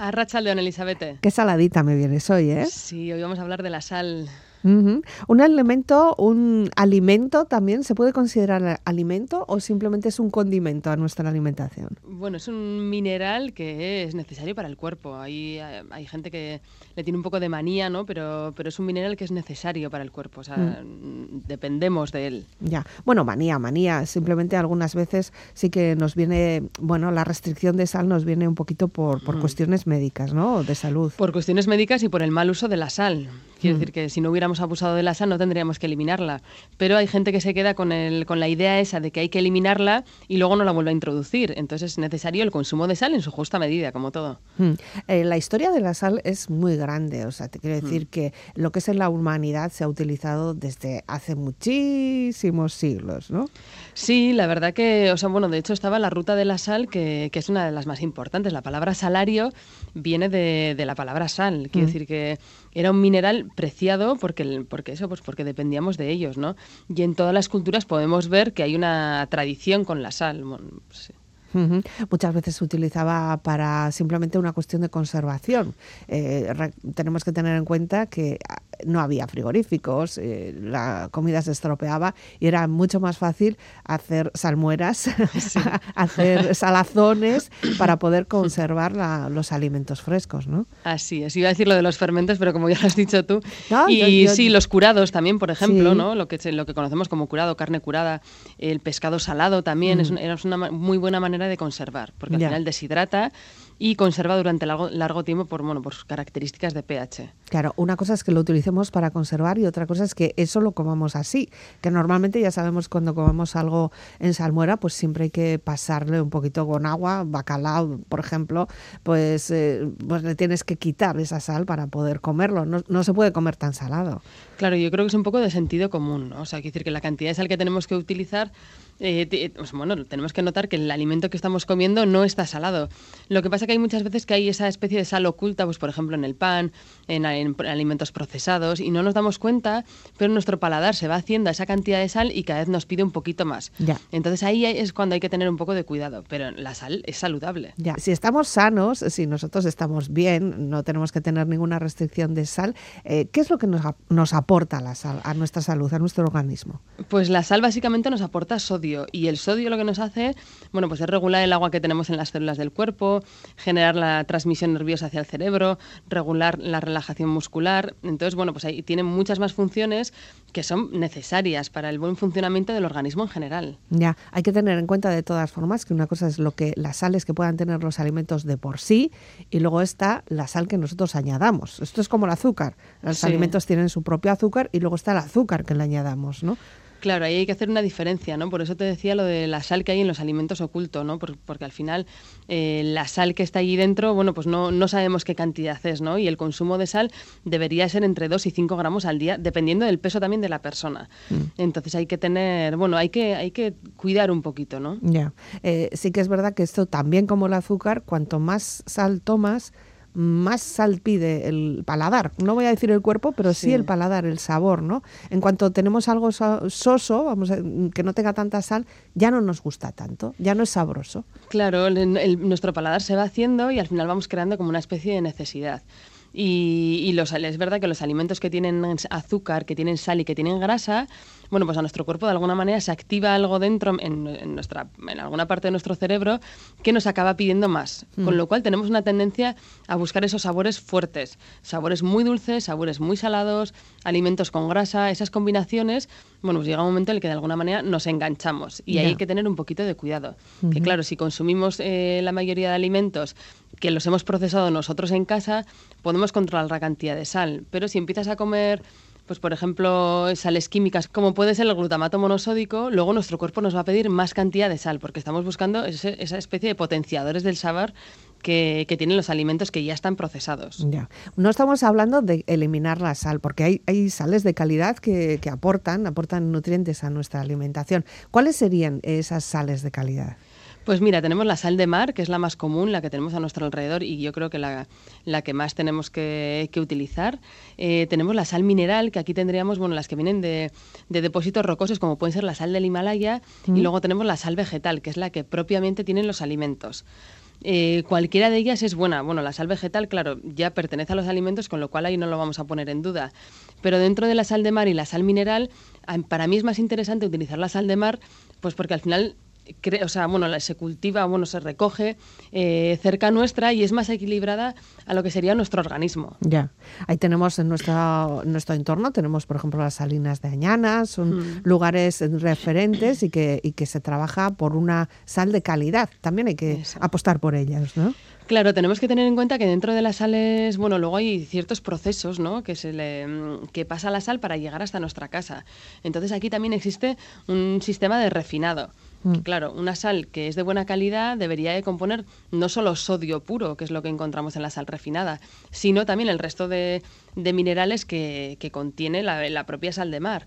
Arratsaldeon, Elizabeth. Qué saladita me vienes hoy, ¿eh? Sí, hoy vamos a hablar de la sal. Un alimento también, ¿se puede considerar alimento o simplemente es un condimento a nuestra alimentación? Bueno, es un mineral que es necesario para el cuerpo. Hay gente que le tiene un poco de manía, ¿no? Pero es un mineral que es necesario para el cuerpo. O sea, dependemos de él. Ya, bueno, manía. Simplemente algunas veces sí que nos viene, bueno, la restricción de sal nos viene un poquito por cuestiones médicas, ¿no? O de salud. Por cuestiones médicas y por el mal uso de la sal. Quiero decir que si no hubiéramos abusado de la sal no tendríamos que eliminarla. Pero hay gente que se queda con la idea esa de que hay que eliminarla y luego no la vuelve a introducir. Entonces es necesario el consumo de sal en su justa medida, como todo. La historia de la sal es muy grande. O sea, te quiero decir que lo que es en la humanidad se ha utilizado desde hace muchísimos siglos, ¿no? Sí, la verdad que, o sea, bueno, de hecho estaba la ruta de la sal, que es una de las más importantes. La palabra salario viene de la palabra sal. Quiere decir que era un mineral preciado porque dependíamos de ellos, ¿no? Y en todas las culturas podemos ver que hay una tradición con la sal. Bueno, sí. Muchas veces se utilizaba para simplemente una cuestión de conservación. Tenemos que tener en cuenta que no había frigoríficos, la comida se estropeaba y era mucho más fácil hacer salmueras, sí. hacer salazones para poder conservar los alimentos frescos, ¿no? Así es, iba a decir lo de los fermentos, pero como ya lo has dicho tú. No, sí, los curados también, por ejemplo, sí. ¿no? Lo que conocemos como curado, carne curada, el pescado salado también, era una muy buena manera de conservar, porque al final deshidrata y conserva durante largo tiempo por sus características de pH. Claro, una cosa es que lo utilicemos para conservar y otra cosa es que eso lo comamos así, que normalmente ya sabemos cuando comemos algo en salmuera, pues siempre hay que pasarle un poquito con agua, bacalao, por ejemplo, pues le tienes que quitar esa sal para poder comerlo, no se puede comer tan salado. Claro, yo creo que es un poco de sentido común, ¿no? O sea, quiere decir que la cantidad de sal que tenemos que utilizar, tenemos que notar que el alimento que estamos comiendo no está salado. Lo que pasa que hay muchas veces que hay esa especie de sal oculta, pues por ejemplo en el pan, en alimentos procesados, y no nos damos cuenta, pero nuestro paladar se va haciendo esa cantidad de sal y cada vez nos pide un poquito más. Ya. Entonces ahí es cuando hay que tener un poco de cuidado, pero la sal es saludable. Ya. Si estamos sanos, si nosotros estamos bien, no tenemos que tener ninguna restricción de sal, ¿qué es lo que nos aporta la sal a nuestra salud, a nuestro organismo? Pues la sal básicamente nos aporta sodio, y el sodio lo que nos hace, pues es regular el agua que tenemos en las células del cuerpo, generar la transmisión nerviosa hacia el cerebro, regular la relajación muscular. Entonces, pues ahí tiene muchas más funciones que son necesarias para el buen funcionamiento del organismo en general. Ya, hay que tener en cuenta de todas formas que una cosa es las sales que puedan tener los alimentos de por sí y luego está la sal que nosotros añadamos. Esto es como el azúcar. Los alimentos tienen su propio azúcar y luego está el azúcar que le añadamos, ¿no? Claro, ahí hay que hacer una diferencia, ¿no? Por eso te decía lo de la sal que hay en los alimentos ocultos, ¿no? Porque al final la sal que está allí dentro, pues no sabemos qué cantidad es, ¿no? Y el consumo de sal debería ser entre 2 y 5 gramos al día, dependiendo del peso también de la persona. Entonces hay que tener, hay que cuidar un poquito, ¿no? Ya, sí que es verdad que esto también como el azúcar, cuanto más sal tomas, más sal pide el paladar. No voy a decir el cuerpo, pero sí el paladar, el sabor, ¿no? En cuanto tenemos algo soso, que no tenga tanta sal, ya no nos gusta tanto, ya no es sabroso. Claro, nuestro paladar se va haciendo y al final vamos creando como una especie de necesidad. Y es verdad que los alimentos que tienen azúcar, que tienen sal y que tienen grasa, pues a nuestro cuerpo de alguna manera se activa algo dentro, en alguna parte de nuestro cerebro, que nos acaba pidiendo más. Con lo cual tenemos una tendencia a buscar esos sabores fuertes, sabores muy dulces, sabores muy salados, alimentos con grasa, esas combinaciones, pues llega un momento en el que de alguna manera nos enganchamos y ahí hay que tener un poquito de cuidado. Que claro, si consumimos la mayoría de alimentos que los hemos procesado nosotros en casa, podemos controlar la cantidad de sal, pero si empiezas a comer, pues por ejemplo, sales químicas, como puede ser el glutamato monosódico, luego nuestro cuerpo nos va a pedir más cantidad de sal, porque estamos buscando esa especie de potenciadores del sabor que tienen los alimentos que ya están procesados. Ya. No estamos hablando de eliminar la sal, porque hay sales de calidad que aportan nutrientes a nuestra alimentación. ¿Cuáles serían esas sales de calidad? Pues mira, tenemos la sal de mar, que es la más común, la que tenemos a nuestro alrededor y yo creo que la que más tenemos que utilizar. Tenemos la sal mineral, que aquí tendríamos las que vienen de depósitos rocosos, como puede ser la sal del Himalaya, y luego tenemos la sal vegetal, que es la que propiamente tienen los alimentos. Cualquiera de ellas es buena. Bueno, la sal vegetal, claro, ya pertenece a los alimentos, con lo cual ahí no lo vamos a poner en duda. Pero dentro de la sal de mar y la sal mineral, para mí es más interesante utilizar la sal de mar, pues porque al final se cultiva, se recoge cerca nuestra y es más equilibrada a lo que sería nuestro organismo. Ya, ahí tenemos en nuestro entorno, tenemos por ejemplo las salinas de Añana, son lugares referentes y que se trabaja por una sal de calidad. También hay que apostar por ellas, ¿no? Claro, tenemos que tener en cuenta que dentro de las sales, luego hay ciertos procesos, ¿no?, que pasa la sal para llegar hasta nuestra casa. Entonces aquí también existe un sistema de refinado. Claro, una sal que es de buena calidad debería de componer no solo sodio puro, que es lo que encontramos en la sal refinada, sino también el resto de minerales que contiene la propia sal de mar.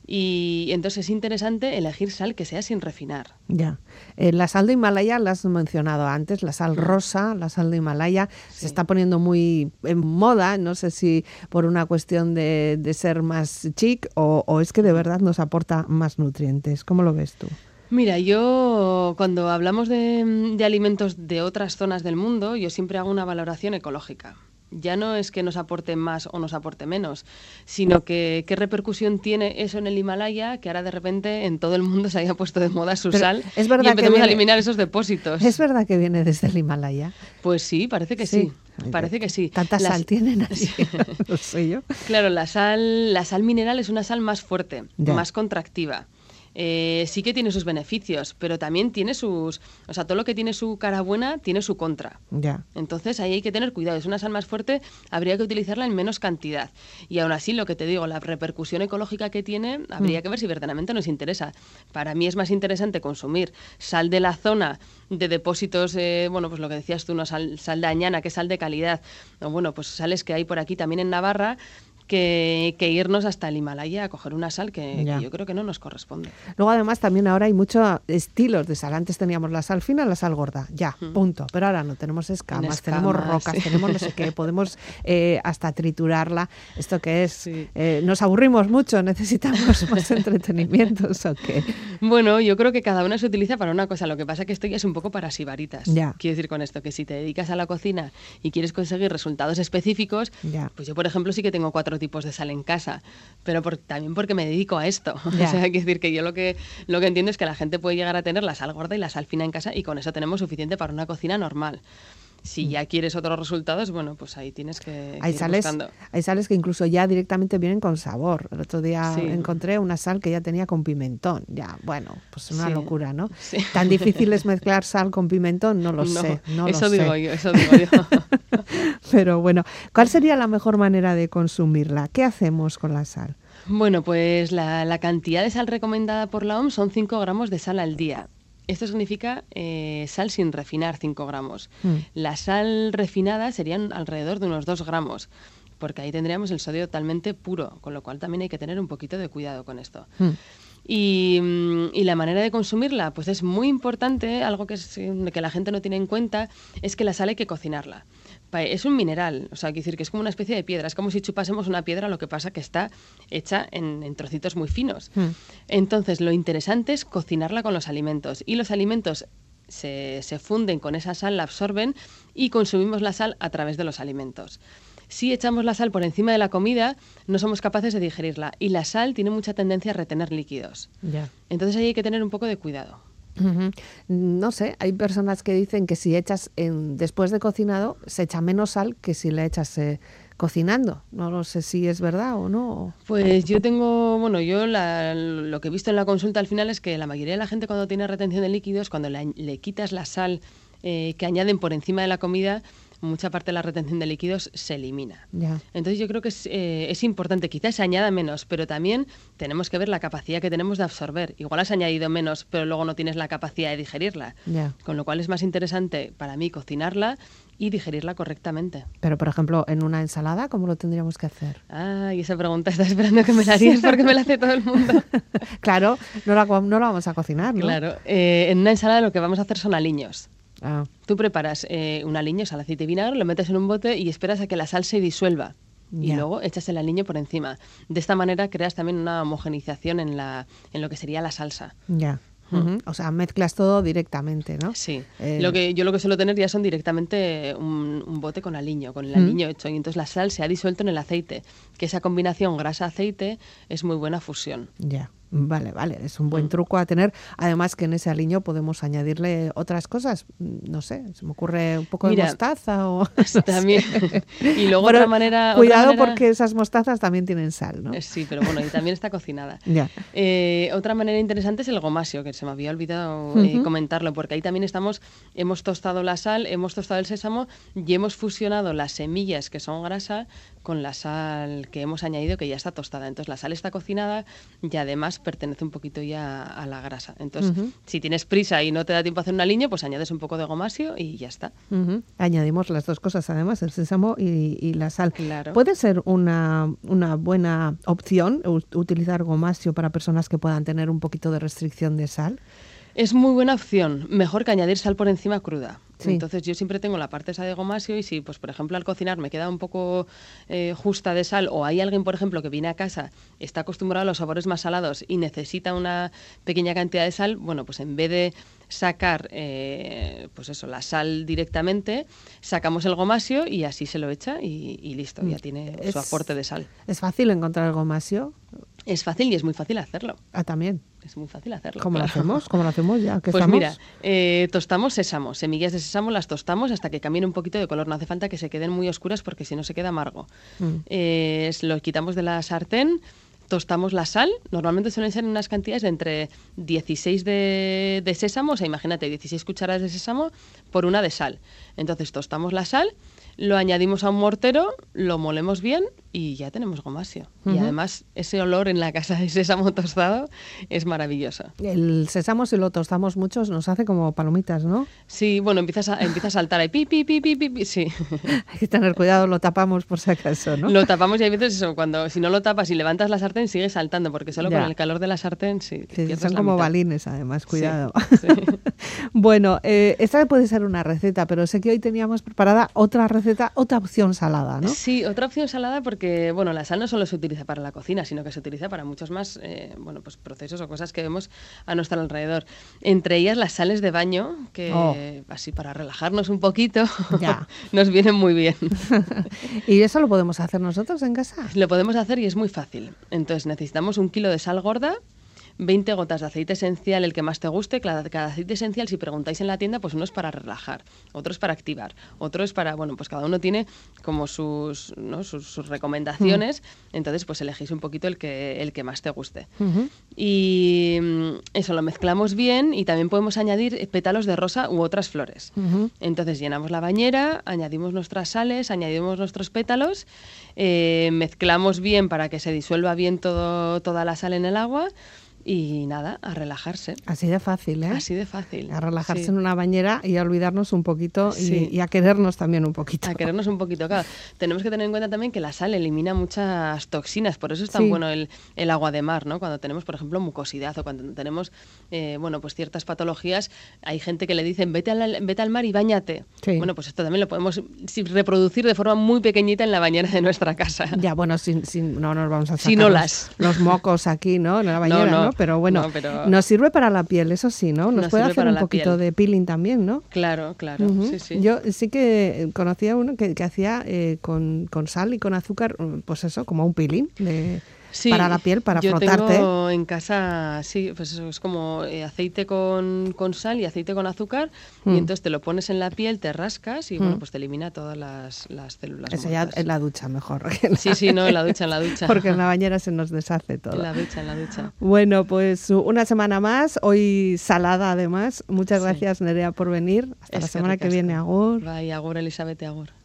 Y entonces es interesante elegir sal que sea sin refinar. Ya. La sal de Himalaya la has mencionado antes, la sal rosa, la sal de Himalaya, se está poniendo muy en moda, no sé si por una cuestión de ser más chic o es que de verdad nos aporta más nutrientes. ¿Cómo lo ves tú? Mira, yo cuando hablamos de alimentos de otras zonas del mundo, yo siempre hago una valoración ecológica. Ya no es que nos aporte más o nos aporte menos, sino que qué repercusión tiene eso en el Himalaya, que ahora de repente en todo el mundo se haya puesto de moda su sal y empezamos a eliminar esos depósitos. ¿Es verdad que viene desde el Himalaya? Pues sí, parece que sí. Parece que sí. ¿Tanta sal tienen así? No sé yo. Claro, la sal mineral es una sal más fuerte, más contractiva. Sí que tiene sus beneficios, pero también tiene todo lo que tiene su cara buena tiene su contra. Ya. Entonces ahí hay que tener cuidado. Es una sal más fuerte, habría que utilizarla en menos cantidad. Y aún así, lo que te digo, la repercusión ecológica que tiene, habría que ver si verdaderamente nos interesa. Para mí es más interesante consumir sal de la zona de depósitos, pues lo que decías tú, ¿no? Sal de Añana, que es sal de calidad. O pues sales que hay por aquí también en Navarra, que irnos hasta el Himalaya a coger una sal que yo creo que no nos corresponde. Luego además también ahora hay muchos estilos de sal. Antes teníamos la sal fina, la sal gorda, punto. Pero ahora no, tenemos escamas, tenemos rocas, tenemos no sé qué, podemos hasta triturarla. ¿Esto qué es? Sí. ¿Nos aburrimos mucho? ¿Necesitamos más entretenimientos o qué? Bueno, yo creo que cada una se utiliza para una cosa. Lo que pasa es que esto ya es un poco para sibaritas. Quiero decir con esto que si te dedicas a la cocina y quieres conseguir resultados específicos, pues yo por ejemplo sí que tengo 4 tipos de sal en casa, pero también porque me dedico a esto. O sea, hay que decir que yo lo que entiendo es que la gente puede llegar a tener la sal gorda y la sal fina en casa y con eso tenemos suficiente para una cocina normal. Si ya quieres otros resultados, pues ahí tienes que ir buscando. Hay sales que incluso ya directamente vienen con sabor. El otro día encontré una sal que ya tenía con pimentón. Ya, pues una locura, ¿no? Sí. ¿Tan difícil es mezclar sal con pimentón? No lo sé. Eso digo yo. Pero bueno, ¿cuál sería la mejor manera de consumirla? ¿Qué hacemos con la sal? Bueno, pues la cantidad de sal recomendada por la OMS son 5 gramos de sal al día. Esto significa sal sin refinar, 5 gramos. La sal refinada serían alrededor de unos 2 gramos, porque ahí tendríamos el sodio totalmente puro, con lo cual también hay que tener un poquito de cuidado con esto. Y la manera de consumirla, pues es muy importante, algo que la gente no tiene en cuenta, es que la sal hay que cocinarla. Es un mineral, o sea, quiero decir que es como una especie de piedra, es como si chupásemos una piedra, lo que pasa que está hecha en trocitos muy finos. Entonces, lo interesante es cocinarla con los alimentos, y los alimentos se funden con esa sal, la absorben, y consumimos la sal a través de los alimentos. Si echamos la sal por encima de la comida, no somos capaces de digerirla, y la sal tiene mucha tendencia a retener líquidos. Entonces ahí hay que tener un poco de cuidado. No sé, hay personas que dicen que si echas después de cocinado se echa menos sal que si la echas cocinando. No sé si es verdad o no. Pues yo lo que he visto en la consulta al final es que la mayoría de la gente cuando tiene retención de líquidos, cuando le quitas la sal que añaden por encima de la comida, mucha parte de la retención de líquidos se elimina. Entonces yo creo que es importante, quizás se añada menos, pero también tenemos que ver la capacidad que tenemos de absorber. Igual has añadido menos, pero luego no tienes la capacidad de digerirla. Con lo cual es más interesante para mí cocinarla y digerirla correctamente. Pero, por ejemplo, en una ensalada, ¿cómo lo tendríamos que hacer? Y esa pregunta está esperando que me la harías porque me la hace todo el mundo. Claro, no la vamos a cocinar, ¿no? Claro, en una ensalada lo que vamos a hacer son aliños. Tú preparas un aliño, sal, aceite y vinagre, lo metes en un bote y esperas a que la sal se disuelva. Y luego echas el aliño por encima. De esta manera creas también una homogeneización en lo que sería la salsa. O sea, mezclas todo directamente, ¿no? Sí. Lo que suelo tener ya son directamente un bote con aliño, con el aliño hecho. Y entonces la sal se ha disuelto en el aceite, que esa combinación grasa-aceite es muy buena fusión. Ya. Vale, es un buen truco a tener. Además que en ese aliño podemos añadirle otras cosas. No sé, se me ocurre un poco de mostaza o... No también. Y luego pero otra manera... Cuidado porque esas mostazas también tienen sal, ¿no? Sí, pero bueno, y también está cocinada. Ya. Otra manera interesante es el gomasio, que se me había olvidado comentarlo, porque ahí también hemos tostado la sal, hemos tostado el sésamo y hemos fusionado las semillas, que son grasa, con la sal que hemos añadido, que ya está tostada. Entonces la sal está cocinada y además pertenece un poquito ya a la grasa. Entonces, si tienes prisa y no te da tiempo a hacer un aliño, pues añades un poco de gomasio y ya está. Añadimos las dos cosas, además, el sésamo y la sal. Claro. ¿Puede ser una buena opción utilizar gomasio para personas que puedan tener un poquito de restricción de sal? Es muy buena opción, mejor que añadir sal por encima cruda. Sí. Entonces yo siempre tengo la parte esa de gomasio y si, pues por ejemplo, al cocinar me queda un poco justa de sal o hay alguien, por ejemplo, que viene a casa, está acostumbrado a los sabores más salados y necesita una pequeña cantidad de sal, bueno, pues en vez de sacar pues eso, la sal directamente, sacamos el gomasio y así se lo echa y listo, ya tiene su aporte de sal. ¿Es fácil encontrar el gomasio? Es fácil y es muy fácil hacerlo. También. Es muy fácil hacerlo. ¿Cómo lo hacemos? ¿Cómo lo hacemos ya? Pues estamos? Mira, tostamos sésamo, semillas de sésamo las tostamos hasta que cambien un poquito de color. No hace falta que se queden muy oscuras porque si no se queda amargo. Lo quitamos de la sartén, tostamos la sal. Normalmente suelen ser en unas cantidades de entre 16 de sésamo, o sea, imagínate, 16 cucharadas de sésamo por una de sal. Entonces tostamos la sal, lo añadimos a un mortero, lo molemos bien y ya tenemos gomasio. Y además ese olor en la casa de sésamo tostado es maravilloso. El sésamo, si lo tostamos mucho, nos hace como palomitas, ¿no? Sí, bueno, empieza a saltar ahí, pi, pi, pi, pi, pi, pi, sí. Hay que tener cuidado, lo tapamos por si acaso, ¿no? Lo tapamos y hay veces eso, si no lo tapas y levantas la sartén sigue saltando, porque solo con el calor de la sartén sí son como balines, además, cuidado. Sí. Bueno, esta puede ser una receta, pero sé que hoy teníamos preparada otra receta, otra opción salada, ¿no? Sí, otra opción salada porque, bueno, la sal no solo se utiliza para la cocina, sino que se utiliza para muchos más, pues procesos o cosas que vemos a nuestro alrededor. Entre ellas las sales de baño, que así para relajarnos un poquito, nos vienen muy bien. ¿Y eso lo podemos hacer nosotros en casa? Lo podemos hacer y es muy fácil. Entonces necesitamos 1 kilo de sal gorda, 20 gotas de aceite esencial, el que más te guste. Cada aceite esencial, si preguntáis en la tienda, pues uno es para relajar, otro es para activar, otro es para, bueno, pues cada uno tiene como sus recomendaciones, entonces pues elegís un poquito el que más te guste. Y eso lo mezclamos bien y también podemos añadir pétalos de rosa u otras flores. Entonces llenamos la bañera, añadimos nuestras sales, añadimos nuestros pétalos, mezclamos bien para que se disuelva bien toda la sal en el agua. Y nada, a relajarse. Así de fácil, ¿eh? Así de fácil. A relajarse en una bañera y a olvidarnos un poquito y a querernos también un poquito. A querernos un poquito, claro. Tenemos que tener en cuenta también que la sal elimina muchas toxinas, por eso es tan bueno el agua de mar, ¿no? Cuando tenemos, por ejemplo, mucosidad o cuando tenemos, pues ciertas patologías, hay gente que le dicen, vete al mar y báñate. Sí. Bueno, pues esto también lo podemos reproducir de forma muy pequeñita en la bañera de nuestra casa. Ya, bueno, no nos vamos a sacar sin olas. Los mocos aquí, ¿no? En la bañera, ¿no? Pero bueno, nos sirve para la piel, eso sí, ¿no? Nos puede hacer un poquito de peeling también, ¿no? Claro, sí. Yo sí que conocía uno que hacía con sal y con azúcar, pues eso, como un peeling para la piel, para frotarte. Yo tengo en casa, pues eso, es como aceite con sal y aceite con azúcar y entonces te lo pones en la piel, te rascas y bueno, pues te elimina todas las células. Eso ya en la ducha mejor. Sí, no, en la ducha. Porque en la bañera se nos deshace todo. En la ducha. Bueno, pues una semana más, hoy salada además. Muchas gracias, Nerea, por venir. Hasta la semana que viene, agur. Bye, agur, Elizabeth, agur.